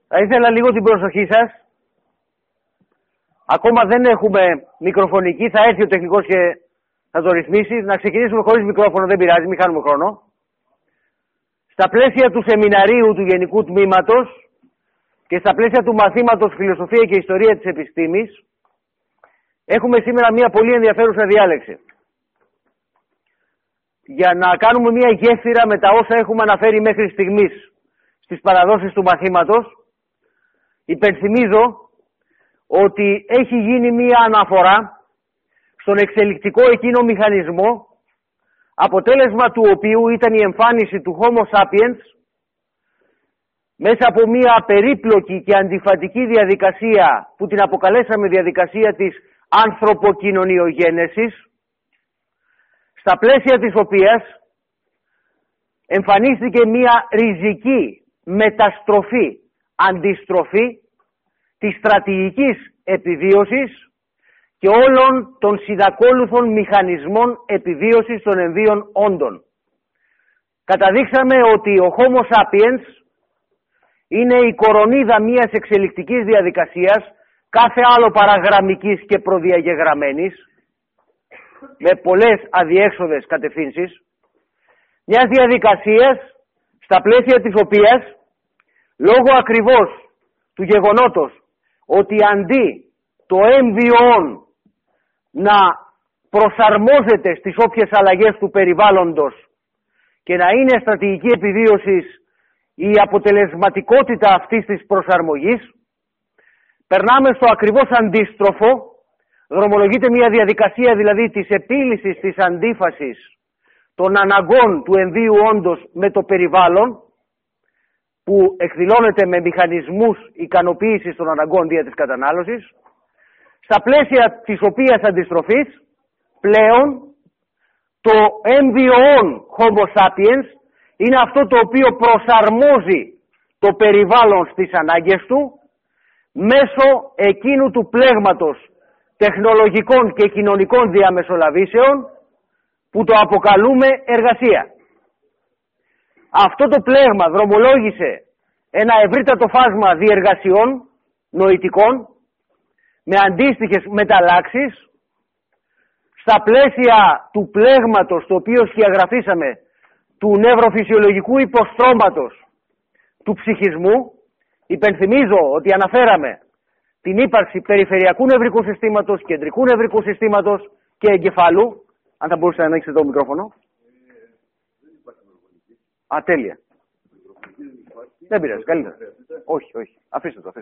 Θα ήθελα λίγο την προσοχή σας. Ακόμα δεν έχουμε μικροφωνική, θα έρθει ο τεχνικός και θα το ρυθμίσει. Να ξεκινήσουμε χωρίς μικρόφωνο, δεν πειράζει, μην χάνουμε χρόνο. Στα πλαίσια του σεμιναρίου του Γενικού Τμήματος και στα πλαίσια του μαθήματος Φιλοσοφία και Ιστορία της Επιστήμης, έχουμε σήμερα μια πολύ ενδιαφέρουσα διάλεξη. Για να κάνουμε μια γέφυρα με τα όσα έχουμε αναφέρει μέχρι στιγμής στις παραδόσεις του μαθήματος, υπενθυμίζω ότι έχει γίνει μια αναφορά στον εξελικτικό εκείνο μηχανισμό, αποτέλεσμα του οποίου ήταν η εμφάνιση του Homo sapiens μέσα από μια περίπλοκη και αντιφατική διαδικασία που την αποκαλέσαμε διαδικασία της ανθρωποκοινωνιογένεσης, στα πλαίσια της οποίας εμφανίστηκε μια ριζική μεταστροφή, αντιστροφή της στρατηγικής επιβίωσης και όλων των συνακόλουθων μηχανισμών επιβίωσης των εμβίων όντων. Καταδείξαμε ότι ο Homo sapiens είναι η κορονίδα μιας εξελικτικής διαδικασίας, κάθε άλλο παραγραμμικής και προδιαγεγραμμένης, με πολλές αδιέξοδες κατευθύνσεις, μιας διαδικασίας στα πλαίσια της οποίας, λόγω ακριβώς του γεγονότος ότι αντί το έμβιον να προσαρμόζεται στις όποιες αλλαγές του περιβάλλοντος και να είναι στρατηγική επιβίωσης η αποτελεσματικότητα αυτής της προσαρμογής, περνάμε στο ακριβώς αντίστροφο, δρομολογείται μια διαδικασία δηλαδή της επίλυσης της αντίφασης των αναγκών του εμβίου όντως με το περιβάλλον, που εκδηλώνεται με μηχανισμούς ικανοποίησης των αναγκών δια της κατανάλωσης, στα πλαίσια της οποίας αντιστροφής πλέον το έμβιον Homo sapiens είναι αυτό το οποίο προσαρμόζει το περιβάλλον στις ανάγκες του μέσω εκείνου του πλέγματος τεχνολογικών και κοινωνικών διαμεσολαβήσεων που το αποκαλούμε εργασία. Αυτό το πλέγμα δρομολόγησε ένα ευρύτατο φάσμα διεργασιών νοητικών με αντίστοιχες μεταλλάξεις στα πλαίσια του πλέγματος το οποίο σκιαγραφίσαμε του νευροφυσιολογικού υποστρώματος του ψυχισμού. Υπενθυμίζω ότι αναφέραμε την ύπαρξη περιφερειακού νευρικού συστήματος, κεντρικού νευρικού συστήματος και εγκεφάλου. Αν θα μπορούσατε να ανοίξετε το μικρόφωνο. Α, τέλεια. Δεν πειράζει, καλύτερα. Όχι. Αφήστε το.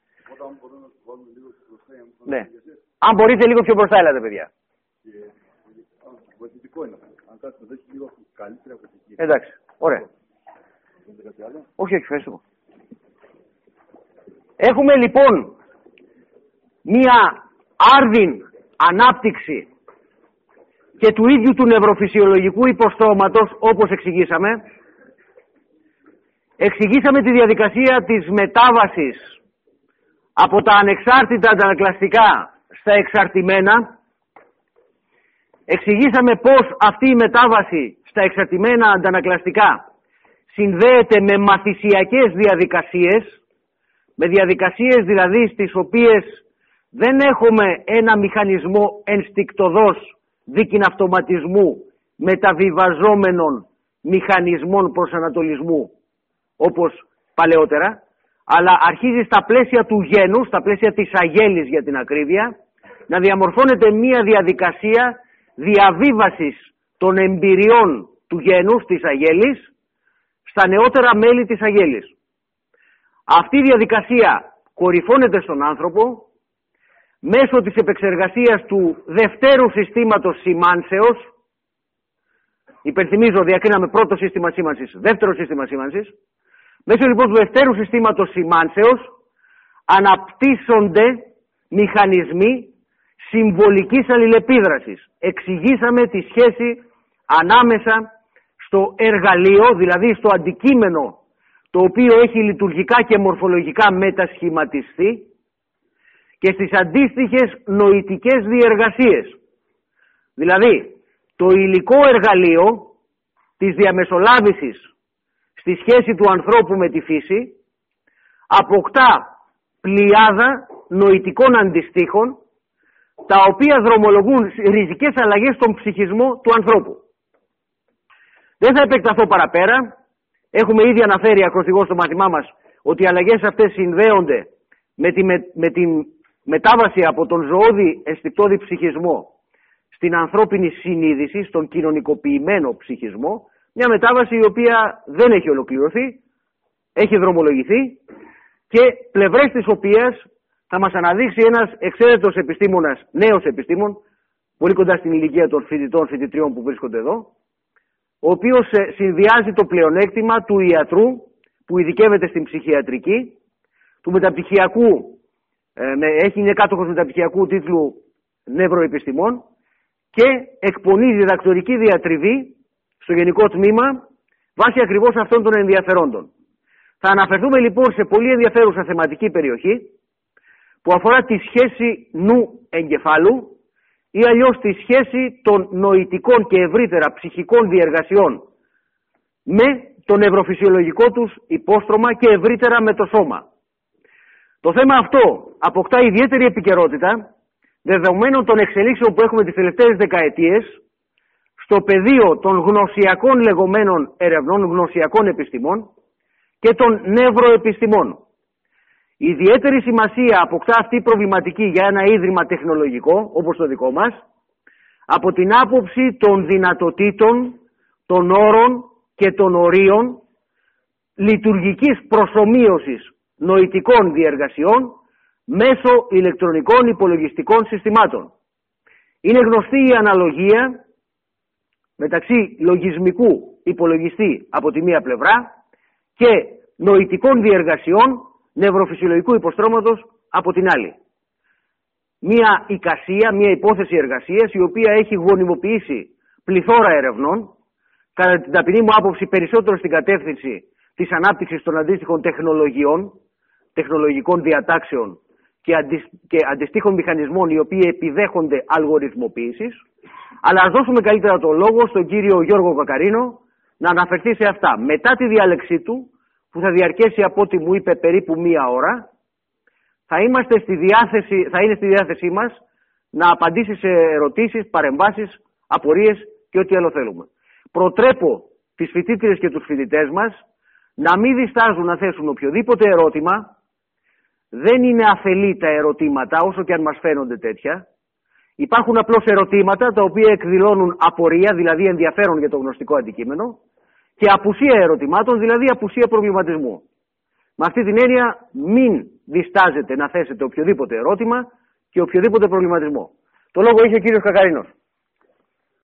Ναι. Αν μπορείτε λίγο πιο μπροστά, έλατε, παιδιά. Βοηθητικό είναι. Αν κάτι το δέχει λίγο καλύτερα βοηθητική. Εντάξει, ωραία. Όχι, ευχαριστώ. Έχουμε λοιπόν μία άρδιν ανάπτυξη και του ίδιου του νευροφυσιολογικού υποστρώματος, όπως εξηγήσαμε. Εξηγήσαμε τη διαδικασία της μετάβασης από τα ανεξάρτητα αντανακλαστικά στα εξαρτημένα. Εξηγήσαμε πώς αυτή η μετάβαση στα εξαρτημένα αντανακλαστικά συνδέεται με μαθησιακές διαδικασίες, με διαδικασίες δηλαδή στις οποίες δεν έχουμε ένα μηχανισμό ενστικτωδός δίκην αυτοματισμού μεταβιβαζόμενων μηχανισμών προσανατολισμού όπως παλαιότερα, αλλά αρχίζει στα πλαίσια του γένου, στα πλαίσια της αγέλης για την ακρίβεια, να διαμορφώνεται μία διαδικασία διαβίβασης των εμπειριών του γένους της αγέλης στα νεότερα μέλη της αγέλης. Αυτή η διαδικασία κορυφώνεται στον άνθρωπο μέσω της επεξεργασίας του δευτέρου συστήματος σημάνσεως. Υπενθυμίζω, διακρίναμε πρώτο σύστημα σήμανσης, δεύτερο σύστημα σήμανσης. Μέσω λοιπόν του δευτέρου συστήματος σημάνσεως αναπτύσσονται μηχανισμοί συμβολικής αλληλεπίδρασης. Εξηγήσαμε τη σχέση ανάμεσα στο εργαλείο, δηλαδή στο αντικείμενο το οποίο έχει λειτουργικά και μορφολογικά μετασχηματιστεί, και στις αντίστοιχες νοητικές διεργασίες. Δηλαδή, το υλικό εργαλείο της διαμεσολάβησης στη σχέση του ανθρώπου με τη φύση αποκτά πλειάδα νοητικών αντιστοίχων, τα οποία δρομολογούν ριζικές αλλαγές στον ψυχισμό του ανθρώπου. Δεν θα επεκταθώ παραπέρα. Έχουμε ήδη αναφέρει ακροθυγώς στο μάθημά μας ότι οι αλλαγές αυτές συνδέονται με τη μετάβαση από τον ζωώδη αισθηκτώδη ψυχισμό στην ανθρώπινη συνείδηση, στον κοινωνικοποιημένο ψυχισμό, μια μετάβαση η οποία δεν έχει ολοκληρωθεί, έχει δρομολογηθεί και πλευρές της οποίας θα μας αναδείξει ένας εξαίρετος επιστήμονας, νέος επιστήμον, πολύ κοντά στην ηλικία των φοιτητριών που βρίσκονται εδώ, ο οποίος συνδυάζει το πλεονέκτημα του ιατρού που ειδικεύεται στην ψυχιατρική, του μεταπτυχιακού, είναι κάτοχος μεταπτυχιακού τίτλου νευροεπιστημών και εκπονεί διδακτορική διατριβή στο Γενικό Τμήμα βάσει ακριβώς αυτών των ενδιαφερόντων. Θα αναφερθούμε λοιπόν σε πολύ ενδιαφέρουσα θεματική περιοχή που αφορά τη σχέση νου-εγκεφάλου ή αλλιώς τη σχέση των νοητικών και ευρύτερα ψυχικών διεργασιών με το νευροφυσιολογικό τους υπόστρωμα και ευρύτερα με το σώμα. Το θέμα αυτό αποκτά ιδιαίτερη επικαιρότητα δεδομένων των εξελίξεων που έχουμε τις τελευταίες δεκαετίες στο πεδίο των γνωσιακών λεγόμενων ερευνών, γνωσιακών επιστημών και των νευροεπιστημών. Ιδιαίτερη σημασία αποκτά αυτή η προβληματική για ένα ίδρυμα τεχνολογικό, όπως το δικό μας, από την άποψη των δυνατοτήτων, των όρων και των ορίων λειτουργικής προσομοίωσης νοητικών διεργασιών μέσω ηλεκτρονικών υπολογιστικών συστημάτων. Είναι γνωστή η αναλογία μεταξύ λογισμικού υπολογιστή από τη μία πλευρά και νοητικών διεργασιών νευροφυσιολογικού υποστρώματος από την άλλη. Μία εικασία, μία υπόθεση εργασίας η οποία έχει γονιμοποιήσει πληθώρα ερευνών, κατά την ταπεινή μου άποψη περισσότερο στην κατεύθυνση της ανάπτυξης των αντίστοιχων τεχνολογιών, τεχνολογικών διατάξεων και αντιστοίχων μηχανισμών οι οποίοι επιδέχονται αλγοριθμοποίησης. Αλλά ας δώσουμε καλύτερα το λόγο στον κύριο Γιώργο Κακαρίνο να αναφερθεί σε αυτά. Μετά τη διάλεξή του, που θα διαρκέσει από ό,τι μου είπε περίπου μία ώρα, θα είναι στη διάθεσή μας να απαντήσει σε ερωτήσεις, παρεμβάσεις, απορίες και ό,τι άλλο θέλουμε. Προτρέπω τις φοιτήτριες και τους φοιτητές μας να μην διστάζουν να θέσουν οποιοδήποτε ερώτημα. Δεν είναι αφελή τα ερωτήματα, όσο και αν μας φαίνονται τέτοια. Υπάρχουν απλώς ερωτήματα τα οποία εκδηλώνουν απορία, δηλαδή ενδιαφέρον για το γνωστικό αντικείμενο, και απουσία ερωτημάτων, δηλαδή απουσία προβληματισμού. Με αυτή την έννοια μην διστάζετε να θέσετε οποιοδήποτε ερώτημα και οποιοδήποτε προβληματισμό. Το λόγο είχε ο κύριος Κακαρίνος.